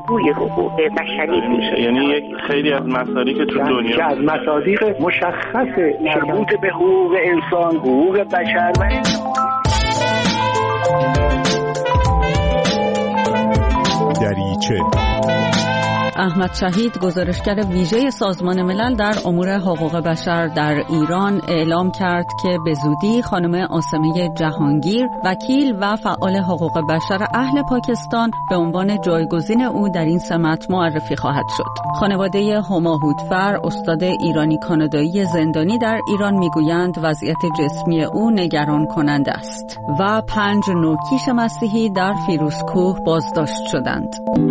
الگوی حقوق بشری میشه. یعنی یک خیلی از مصادیق که تو دنیا که از مصادیق مشخص مربوط به حقوق انسان، حقوق بشر و دریچه. احمد شهید، گزارشگر ویژه سازمان ملل در امور حقوق بشر در ایران، اعلام کرد که به زودی خانم عاصمه جهانگیر، وکیل و فعال حقوق بشر اهل پاکستان، به عنوان جایگزین او در این سمت معرفی خواهد شد. خانواده هما هوتفر، استاد ایرانی کانادایی زندانی در ایران، میگویند وضعیت جسمی او نگران کننده است و 5 نوکیش مسیحی در فیروزکوه بازداشت شدند.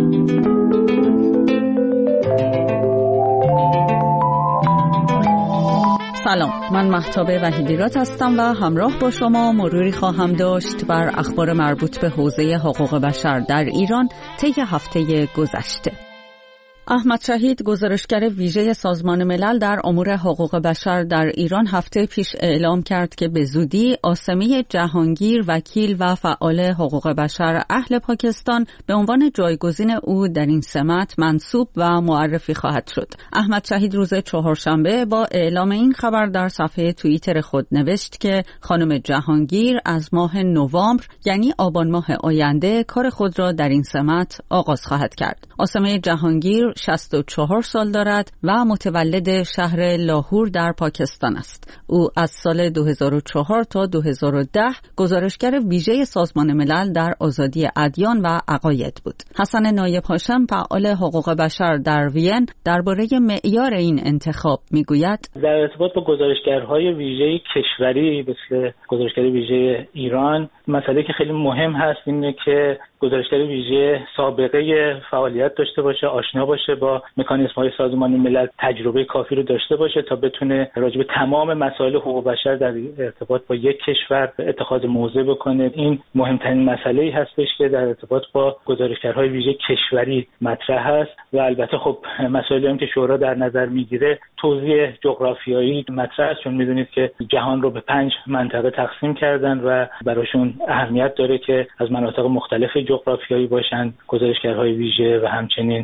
سلام، من مهتاب وحیدیرات هستم و همراه با شما مروری خواهم داشت بر اخبار مربوط به حوزه حقوق بشر در ایران طی هفته گذشته. احمد شهید، گزارشگر ویژه سازمان ملل در امور حقوق بشر در ایران، هفته پیش اعلام کرد که به زودی عاصمه جهانگیر، وکیل و فعال حقوق بشر اهل پاکستان، به عنوان جایگزین او در این سمت منصوب و معرفی خواهد شد. احمد شهید روز چهارشنبه با اعلام این خبر در صفحه توییتر خود نوشت که خانم جهانگیر از ماه نوامبر، یعنی آبان ماه آینده، کار خود را در این سمت آغاز خواهد کرد. عاصمه جهانگیر 64 سال دارد و متولد شهر لاهور در پاکستان است. او از سال 2004 تا 2010 گزارشگر ویژه سازمان ملل در آزادی ادیان و عقاید بود. حسن نایب هاشم، فعال حقوق بشر در وین، درباره معیار این انتخاب میگوید: در ارتباط با گزارشگرهای ویژه کشوری مثل گزارشگر ویژه ایران، مسئله که خیلی مهم هست اینه که گزارشگر ویژه سابقه فعالیت داشته باشه، آشنا باشه با مکانیزم‌های سازمان ملل، تجربه کافی رو داشته باشه تا بتونه راجع به تمام مسائل حقوق بشر در ارتباط با یک کشور اتخاذ موضع بکنه. این مهمترین مسئله‌ای هستش که در ارتباط با گزارشگرهای ویژه کشوری مطرح است و البته خب مسائلی هم که شورا در نظر میگیره توزیع جغرافیایی مطرح است، چون میدونید که جهان رو به 5 منطقه تقسیم کردن و براشون اهمیت داره که از مناطق مختلف جغرافیایی باشن گزارشگرهای ویژه و همچنین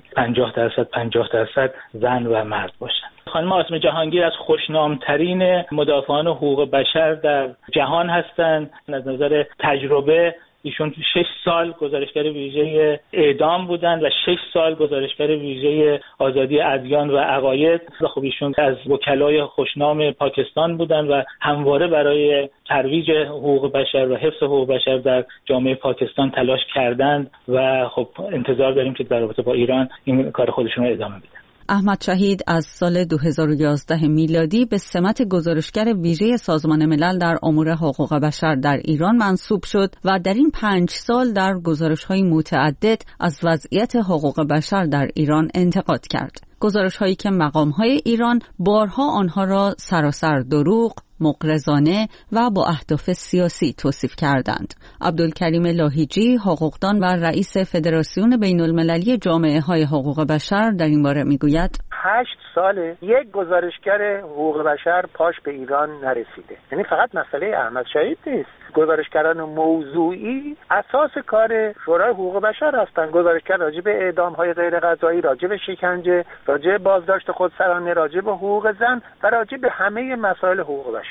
50% زن و مرد باشن. خانم عاصمه جهانگیر از خوشنامترین مدافعان حقوق بشر در جهان هستند. از نظر تجربه ایشون 6 سال گزارشگر ویژه اعدام بودند و 6 سال گزارشگر ویژه آزادی ادیان و عقاید. خب ایشون از وکلای خوشنام پاکستان بودند و همواره برای ترویج حقوق بشر و حفظ حقوق بشر در جامعه پاکستان تلاش کردند و خب انتظار داریم که در رابطه با ایران این کار خودشون رو ادامه بدن. احمد شهید از سال 2011 میلادی به سمت گزارشگر ویژه سازمان ملل در امور حقوق بشر در ایران منصوب شد و در این 5 سال در گزارش‌های متعدد از وضعیت حقوق بشر در ایران انتقاد کرد. گزارش‌هایی که مقام‌های ایران بارها آنها را سراسر دروغ، مغرضانه و با اهداف سیاسی توصیف کردند. عبدالکریم لاهیجی، حقوقدان و رئیس فدراسیون بین‌المللی جامعه‌های حقوق بشر، در این باره میگوید: 8 ساله یک گزارشگر حقوق بشر پاش به ایران نرسیده. یعنی فقط مسئله احمد شهید نیست. گزارشگران موضوعی اساس کار شورای حقوق بشر هستند. گزارشگر راجع به اعدام‌های غیر قضایی، راجع به شکنجه، راجع به بازداشت خودسرانه، راجع به حقوق زن و راجع به همه مسائل حقوق بشر.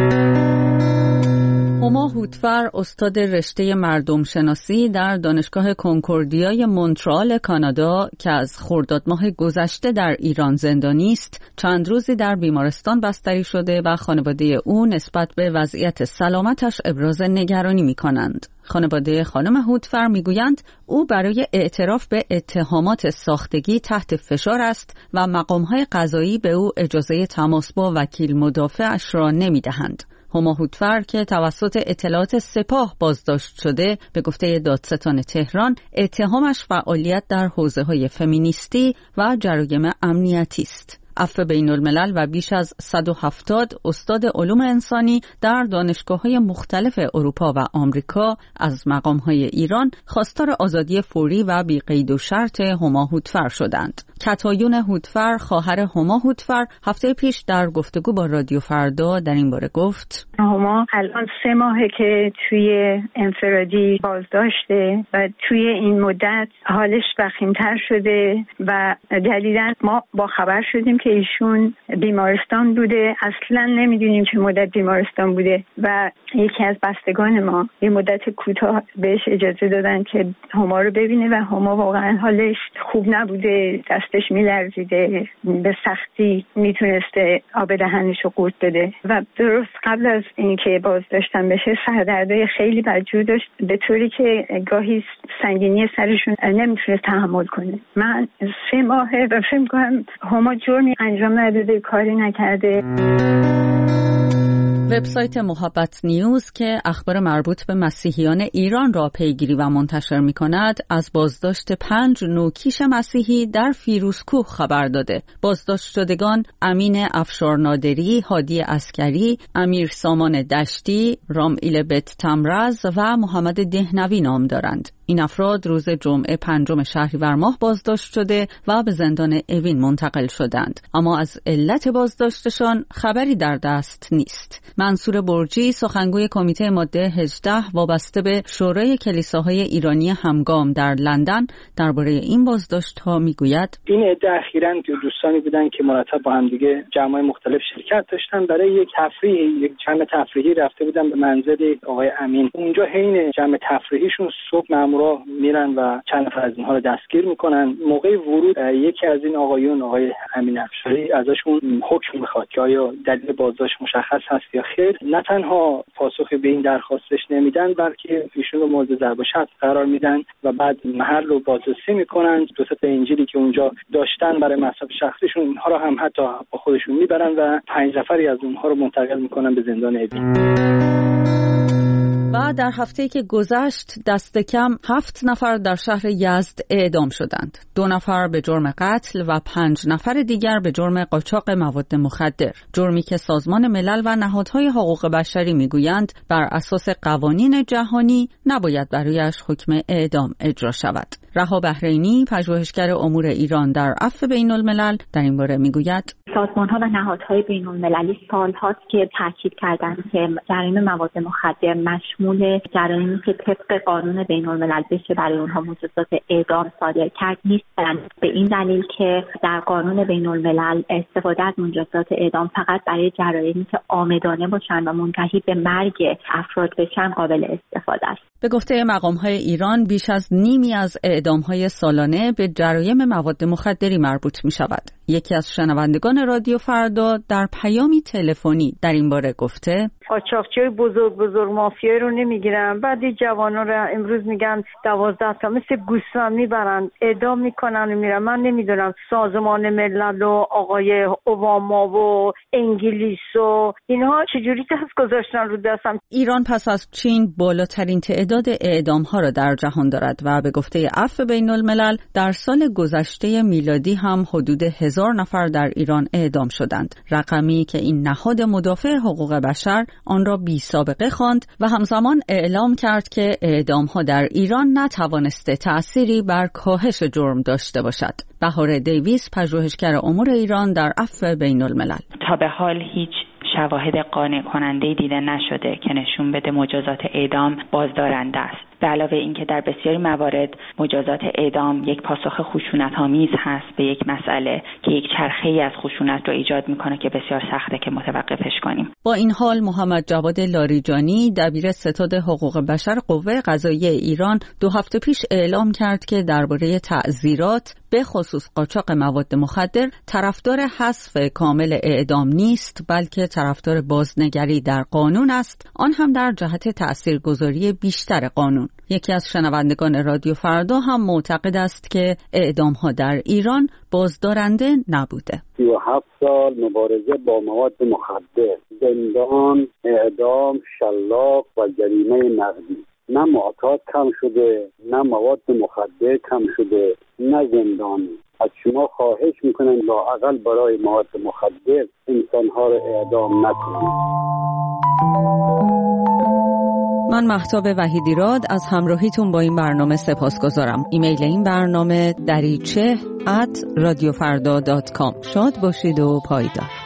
هما هوتفر، استاد رشته مردم شناسی در دانشگاه کنکوردیای مونترال کانادا که از خرداد ماه گذشته در ایران زندانی است، چند روزی در بیمارستان بستری شده و خانواده او نسبت به وضعیت سلامتش ابراز نگرانی می‌کنند. خانواده خانم هوتفر میگویند او برای اعتراف به اتهامات ساختگی تحت فشار است و مقام‌های قضایی به او اجازه تماس با وکیل مدافعش را نمی‌دهند. هما هوتفر که توسط اطلاعات سپاه بازداشت شده، به گفته دادستان تهران اتهامش فعالیت در حوزه‌های فمینیستی و جرایم امنیتی است. عفو بین الملل و بیش از 170 استاد علوم انسانی در دانشگاه‌های مختلف اروپا و آمریکا از مقام‌های ایران خواستار آزادی فوری و بی قید و شرط هما هوتفر شدند. کتایون هودفر خواهر هما هودفر هفته پیش در گفتگو با رادیو فردا در این باره گفت: هما الان 3 ماهه که توی انفرادی بازداشته و توی این مدت حالش وخیم‌تر شده و جدیداً ما با خبر شدیم که ایشون بیمارستان بوده. اصلاً نمیدونیم چه مدت بیمارستان بوده و یکی از بستگان ما یه مدت کوتاه بهش اجازه دادن که هما رو ببینه و هما واقعاً حالش خوب نبوده، دستش میلرزیده، به سختی میتونسته آب دهنش رو قورت بده و درست قبل از اینکه بازداشتن بشه سردردهای خیلی بدجور داشت، به طوری که گاهی سنگینی سرشون نمیتونه تحمل کنه. من 3 ماهه و فکر می‌کنم هما جرمی انجام نداده، کاری نکرده. وبسایت محبت نیوز که اخبار مربوط به مسیحیان ایران را پیگیری و منتشر می‌کند از بازداشت 5 نوکیش مسیحی در فیروزکوه خبر داده. بازداشت شدگان امین افشارنادری، هادی عسکری، امیر سامان دشتی، رامئیل بیت تمرز و محمد دهنوی نام دارند. این افراد روز جمعه 5 شهریور ماه بازداشت شده و به زندان اوین منتقل شدند، اما از علت بازداشتشان خبری در دست نیست. منصور برجی، سخنگوی کمیته ماده 18 وابسته به شورای کلیساهای ایرانی همگام در لندن، درباره این بازداشت‌ها میگوید: این عده اخیراً دوستانی بودن که مرتب با هم دیگه جمع‌های مختلف شرکت داشتن، برای یک جمع تفریحی رفته بودن به منزل آقای امین. اونجا حین جمع تفریحیشون صبح مامورا میرن و چند نفر از اینها رو دستگیر میکنن. موقع ورود یکی از این آقایون، آقای امین افشاری، ازشون حکم میخواد که آیا دلیل بازداشت مشخص هست یا خیر. نه تنها پاسخ به این درخواستش نمیدن، بلکه ایشون رو مورد ضرب و شتم قرار میدن و بعد محل رو بازرسی میکنن. 2 تا انجیلی که اونجا داشتن برای مصرف شخصیشون، اینها رو هم حتی با خودشون میبرن و 5 نفری از اونها رو منتقل میکنن به زندان اوین. و در هفته‌ای که گذشت دست کم 7 نفر در شهر یزد اعدام شدند. 2 نفر به جرم قتل و 5 نفر دیگر به جرم قاچاق مواد مخدر. جرمی که سازمان ملل و نهادهای حقوق بشری میگویند بر اساس قوانین جهانی نباید برایش حکم اعدام اجرا شود. رها بحرینی، پژوهشگر امور ایران در عفو بین‌الملل، در این باره میگوید: سازمان‌ها و نهادهای بین‌المللی سال‌هاست که تاکید کردند که جرایم مواد مخدر مشمول جرایمی که طبق قانون بین‌الملل بشه برای اونها مجازات اعدام صادر کرد نیستند، به این دلیل که در قانون بین‌الملل استفاده از مجازات اعدام فقط برای جرایمی که عامدانه باشن و منتهی به مرگ افراد بشن قابل استفاده است. به گفته مقام‌های ایران بیش از نیمی از اعدام‌های سالانه به جرایم مواد مخدری مربوط می‌شود. یکی از شنوندگان رادیو فردا در پیامی تلفنی در این باره گفته: قاچاقچیای بزرگ مافیایی رو نمیگیرن، بعد جوانا رو امروز میگن 12 تا مثل گوسفند میبرن اعدام میکنن و میرن. من نمیدونم سازمان ملل و آقای اوباما و انگلیس و اینها چجوری دست گذاشتن رو دستم. ایران پس از چین بالاترین تعداد اعدام ها را در جهان دارد و به گفته عفو بین‌الملل در سال گذشته میلادی هم حدود 1000 نفر در ایران اعدام شدند، رقمی که این نهاد مدافع حقوق بشر آن را بی سابقه خواند و همزمان اعلام کرد که اعدام‌ها در ایران نتوانسته تأثیری بر کاهش جرم داشته باشد. بهار دیویس، پژوهشگر امور ایران در عفو بین‌الملل: تا به حال هیچ شواهد قانع کننده دیده نشده که نشون بده مجازات اعدام بازدارنده است. به علاوه اینکه در بسیاری موارد مجازات اعدام یک پاسخ خشونت‌آمیز هست به یک مسئله که یک چرخه‌ای از خشونت رو ایجاد میکنه که بسیار سخته که متوقفش کنیم. با این حال محمد جواد لاریجانی، دبیر ستاد حقوق بشر قوه قضاییه ایران 2 هفته پیش اعلام کرد که درباره تعزیرات به خصوص قاچاق مواد مخدر طرفدار حذف کامل اعدام نیست، بلکه طرفدار بازنگری در قانون است، آن هم در جهت تاثیرگذاری بیشتر قانون. یکی از شنوندگان رادیو فردا هم معتقد است که اعدام‌ها در ایران بازدارنده نبوده. 37 سال مبارزه با مواد مخدر، زندان، اعدام، شلاق و جریمه نقدی. نه معتاد کم شده، نه مواد مخدر کم شده، نه زندان. از شما خواهش میکنن لااقل برای مواد مخدر انسانها رو اعدام نکنید. من مهتاب وحیدیراد از همراهیتون با این برنامه سپاسگزارم. ایمیل این برنامه دریچه @radiofarda.com. شاد باشید و پایدار.